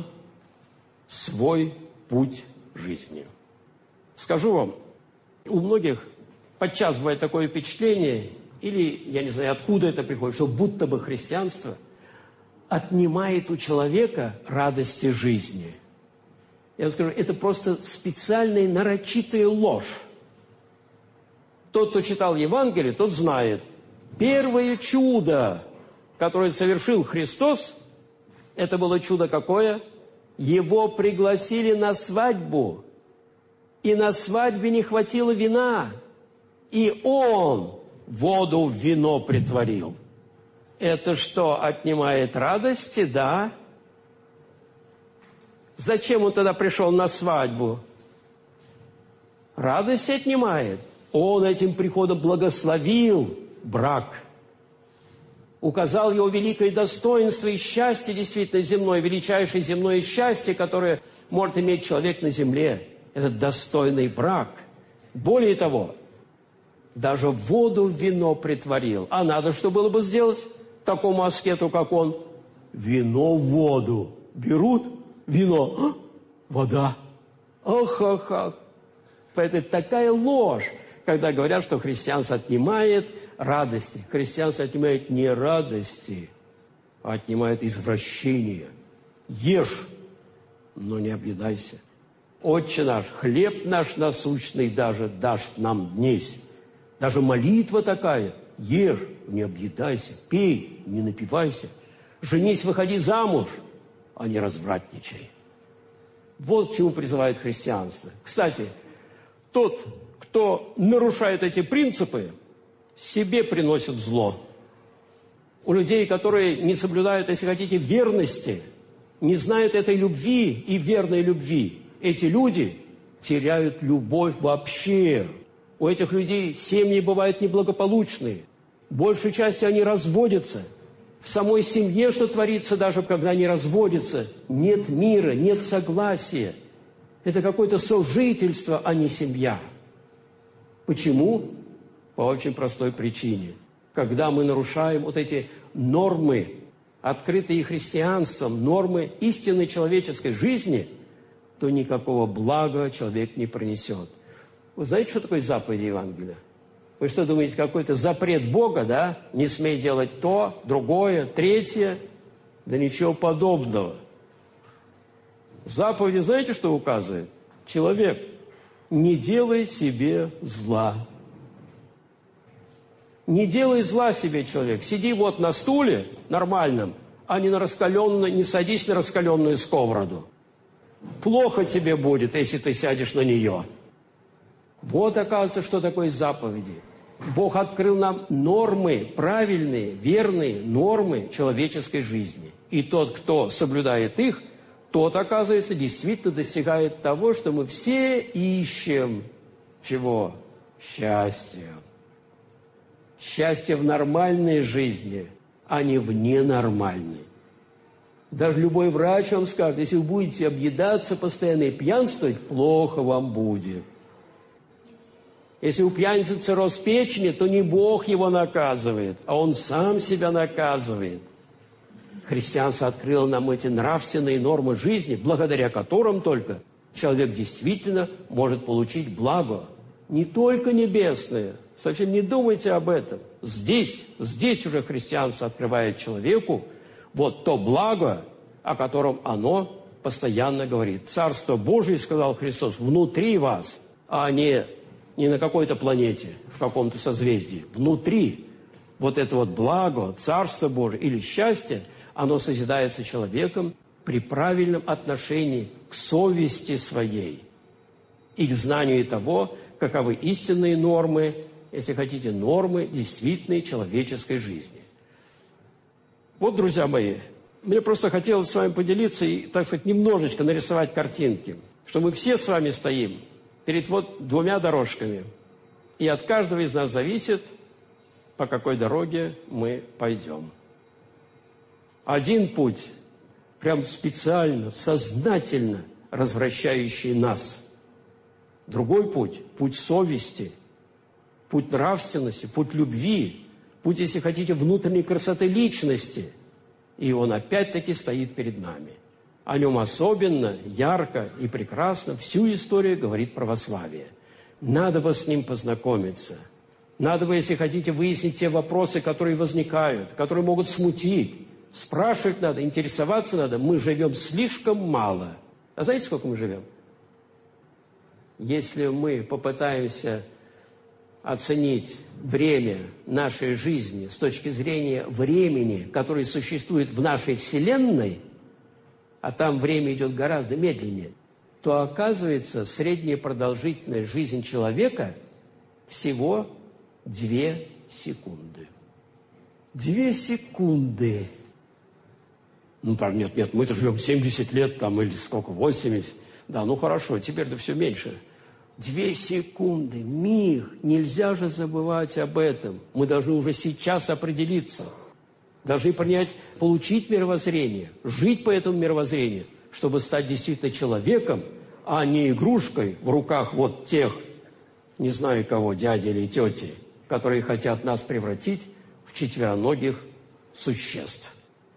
свой путь жизни. Скажу вам, у многих подчас бывает такое впечатление, или, я не знаю, откуда это приходит, что будто бы христианство отнимает у человека радости жизни. Я вам скажу, это просто специальная нарочитая ложь. Тот, кто читал Евангелие, тот знает. Первое чудо, которое совершил Христос, это было чудо какое? Его пригласили на свадьбу, и на свадьбе не хватило вина, и Он воду в вино притворил. Это что, отнимает радости, да? Зачем Он тогда пришел на свадьбу? Радость отнимает. Он этим приходом благословил брак, указал его великое достоинство и счастье, действительно земное, величайшее земное счастье, которое может иметь человек на земле. Это достойный брак. Более того, даже воду в вино притворил. А надо что было бы сделать такому аскету, как он? Вино в воду. Берут вино, вода. Ах. Поэтому такая ложь, когда говорят, что христианство отнимает радости. Христианство отнимает не радости, а отнимает извращение. Ешь, но не объедайся. Отче наш, хлеб наш насущный даже дашь нам днесь. Даже молитва такая. Ешь, не объедайся. Пей, не напивайся. Женись, выходи замуж, а не развратничай. Вот к чему призывает христианство. Кстати, тот, кто нарушает эти принципы, себе приносит зло. У людей, которые не соблюдают, если хотите, верности, не знают этой любви и верной любви, эти люди теряют любовь вообще. У этих людей семьи бывают неблагополучные. Большей частью они разводятся. В самой семье, что творится, даже когда они разводятся, нет мира, нет согласия. Это какое-то сожительство, а не семья. Почему? По очень простой причине. Когда мы нарушаем вот эти нормы, открытые христианством, нормы истинной человеческой жизни, то никакого блага человек не принесет. Вы знаете, что такое заповеди Евангелия? Вы что думаете, какой-то запрет Бога, да? Не смей делать то, другое, третье? Да ничего подобного. Заповеди, знаете, что указывает? Человек, не делай себе зла. Не делай зла себе, человек. Сиди вот на стуле нормальном, а не садись на раскаленную сковороду. Плохо тебе будет, если ты сядешь на нее. Вот, оказывается, что такое заповеди. Бог открыл нам нормы, правильные, верные нормы человеческой жизни. И тот, кто соблюдает их, тот, оказывается, действительно достигает того, что мы все ищем. Чего? Счастья. Счастье в нормальной жизни, а не в ненормальной. Даже любой врач вам скажет, если вы будете объедаться постоянно и пьянствовать, плохо вам будет. Если у пьяницы цирроз печени, то не Бог его наказывает, а он сам себя наказывает. Христианство открыло нам эти нравственные нормы жизни, благодаря которым только человек действительно может получить благо. Не только небесное. Совсем не думайте об этом. Здесь уже христианство открывает человеку вот то благо, о котором оно постоянно говорит. Царство Божие, сказал Христос, внутри вас, а не на какой-то планете, в каком-то созвездии. Внутри вот это вот благо, Царство Божие или счастье, оно созидается человеком при правильном отношении к совести своей и к знанию того, каковы истинные нормы, если хотите, нормы действительной человеческой жизни. Вот, друзья мои, мне просто хотелось с вами поделиться и, так сказать, немножечко нарисовать картинки, что мы все с вами стоим перед вот двумя дорожками, и от каждого из нас зависит, по какой дороге мы пойдем. Один путь, прям специально, сознательно развращающий нас. Другой путь – путь совести, путь нравственности, путь любви, путь, если хотите, внутренней красоты личности. И он опять-таки стоит перед нами. О нем особенно, ярко и прекрасно всю историю говорит православие. Надо бы с ним познакомиться. Надо бы, если хотите, выяснить те вопросы, которые возникают, которые могут смутить. Спрашивать надо, интересоваться надо. Мы живем слишком мало. А знаете, сколько мы живем? Если мы попытаемся оценить время нашей жизни с точки зрения времени, которое существует в нашей Вселенной, а там время идет гораздо медленнее, то оказывается средняя продолжительность жизни человека всего 2 секунды. 2 секунды. Ну, там, нет, мы-то живем 70 лет, там, или сколько, 80. Да, ну хорошо, теперь-то все меньше. 2 секунды, миг. Нельзя же забывать об этом. Мы должны уже сейчас определиться. Должны получить мировоззрение, жить по этому мировоззрению, чтобы стать действительно человеком, а не игрушкой в руках вот тех, не знаю кого, дяди или тети, которые хотят нас превратить в четвероногих существ.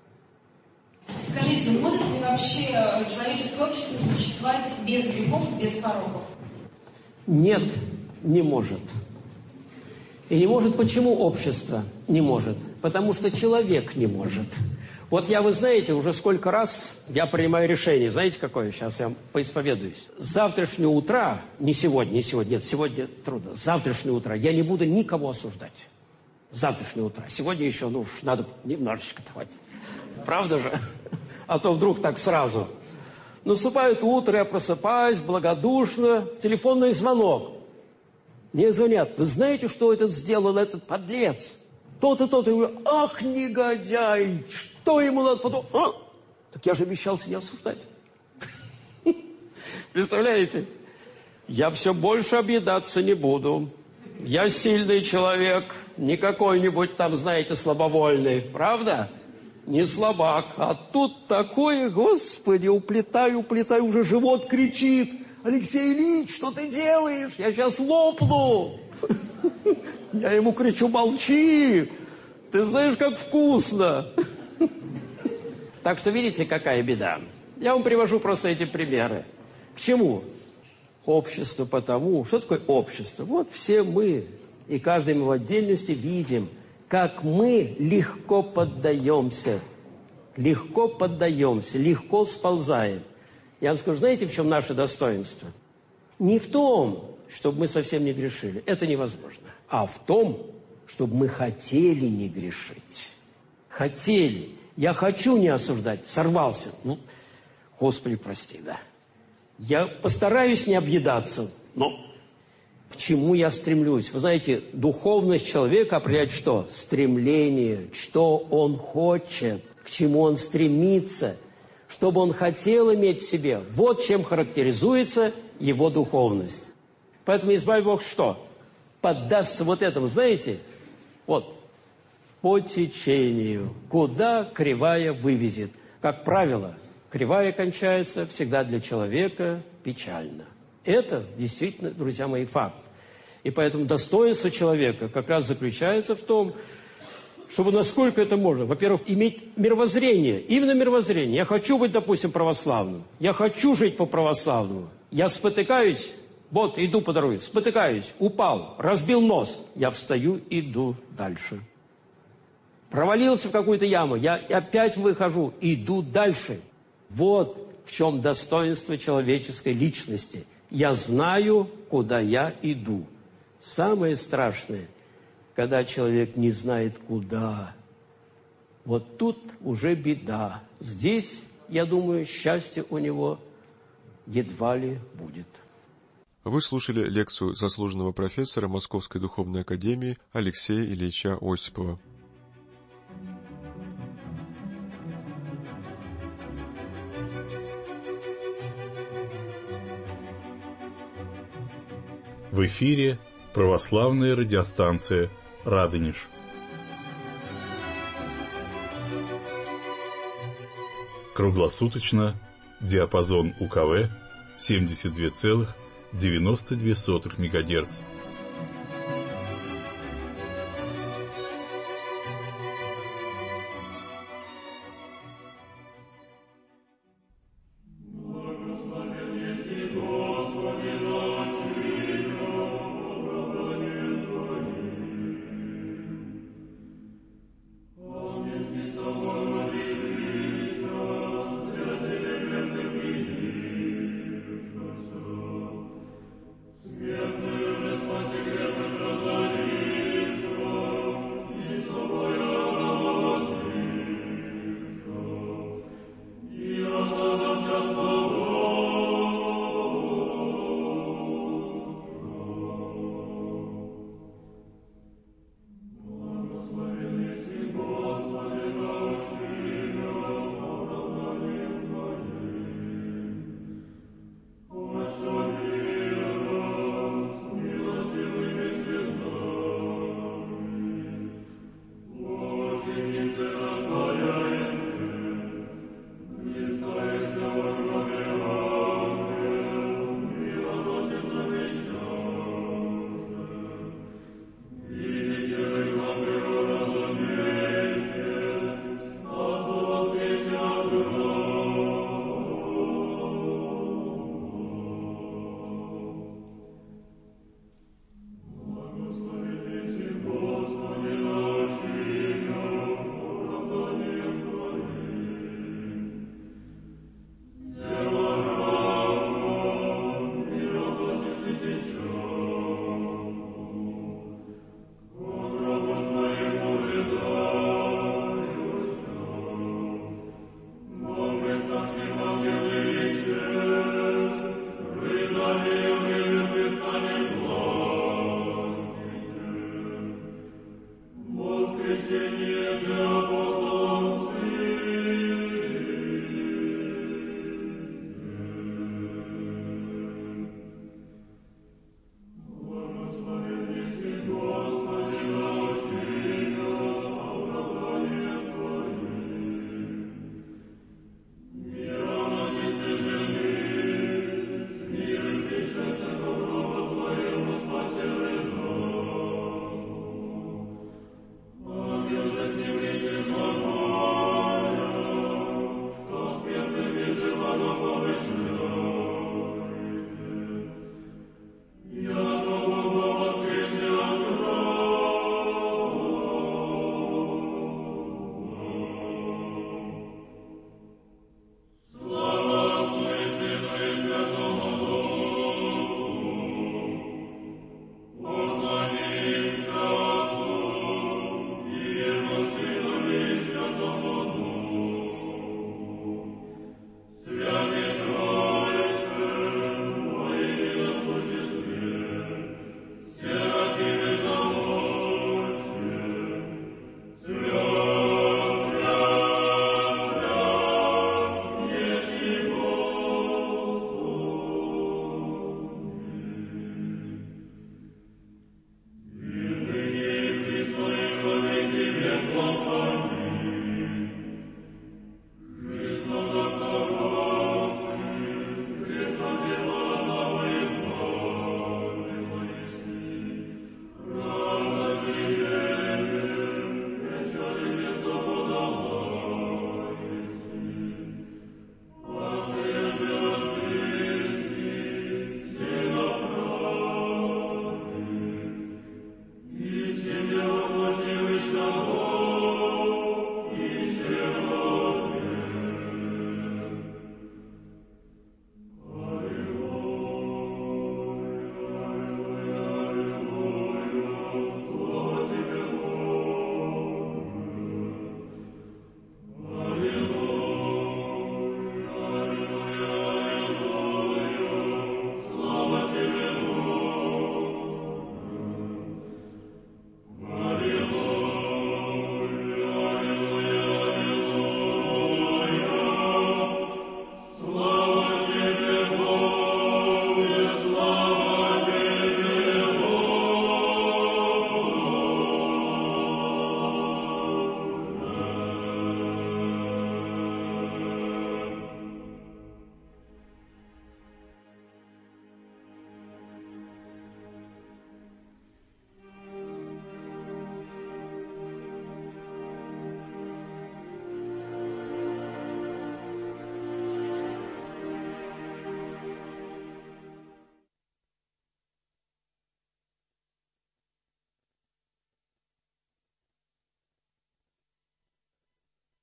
Скажите, может ли вообще человеческое общество существовать без грехов, без пороков? Нет, не может. И не может почему общество не может? Потому что человек не может. Вот вы знаете, уже сколько раз я принимаю решение. Знаете, какое? Сейчас я вам поисповедуюсь. С завтрашнего утра, не сегодня, нет, сегодня трудно. С завтрашнего утра я не буду никого осуждать. С завтрашнего утра. Сегодня еще, надо немножечко давать. Правда же? А то вдруг так сразу. Наступает утро, я просыпаюсь, благодушно, телефонный звонок. Мне звонят, вы знаете, что сделал этот подлец? Тот и тот. Я говорю, ах, негодяй, что ему надо потом? Так я же обещался не осуждать. Представляете? Я все больше объедаться не буду. Я сильный человек, не какой-нибудь там, знаете, слабовольный. Правда? Не слабак. А тут такое, Господи, уплетаю, уже живот кричит. Алексей Ильич, что ты делаешь? Я сейчас лопну. Я ему кричу, молчи. Ты знаешь, как вкусно. Так что видите, какая беда. Я вам привожу просто эти примеры. К чему? Общество потому. Что такое общество? Вот все мы, и каждый мы в отдельности видим, как мы легко поддаемся, легко сползаем. Я вам скажу, знаете, в чем наше достоинство? Не в том, чтобы мы совсем не грешили. Это невозможно. А в том, чтобы мы хотели не грешить. Хотели. Я хочу не осуждать. Сорвался. Господи, прости, да. Я постараюсь не объедаться, но к чему я стремлюсь? Вы знаете, духовность человека определяет что? Стремление, что он хочет, к чему он стремится, чтобы он хотел иметь в себе. Вот чем характеризуется его духовность. Поэтому избави Бог что? Поддастся вот этому, знаете? Вот, по течению, куда кривая вывезет. Как правило, кривая кончается всегда для человека печально. Это действительно, друзья мои, факт. И поэтому достоинство человека как раз заключается в том, чтобы насколько это можно, во-первых, иметь мировоззрение, именно мировоззрение. Я хочу быть, допустим, православным, я хочу жить по-православному. Я спотыкаюсь, вот иду по дороге, спотыкаюсь, упал, разбил нос, я встаю, иду дальше. Провалился в какую-то яму, я опять выхожу, иду дальше. Вот в чем достоинство человеческой личности. Я знаю, куда я иду. Самое страшное, когда человек не знает, куда. Вот тут уже беда. Здесь, я думаю, счастье у него едва ли будет. Вы слушали лекцию заслуженного профессора Московской духовной академии Алексея Ильича Осипова. В эфире православная радиостанция «Радонеж». Круглосуточно, диапазон УКВ 72,92 МГц.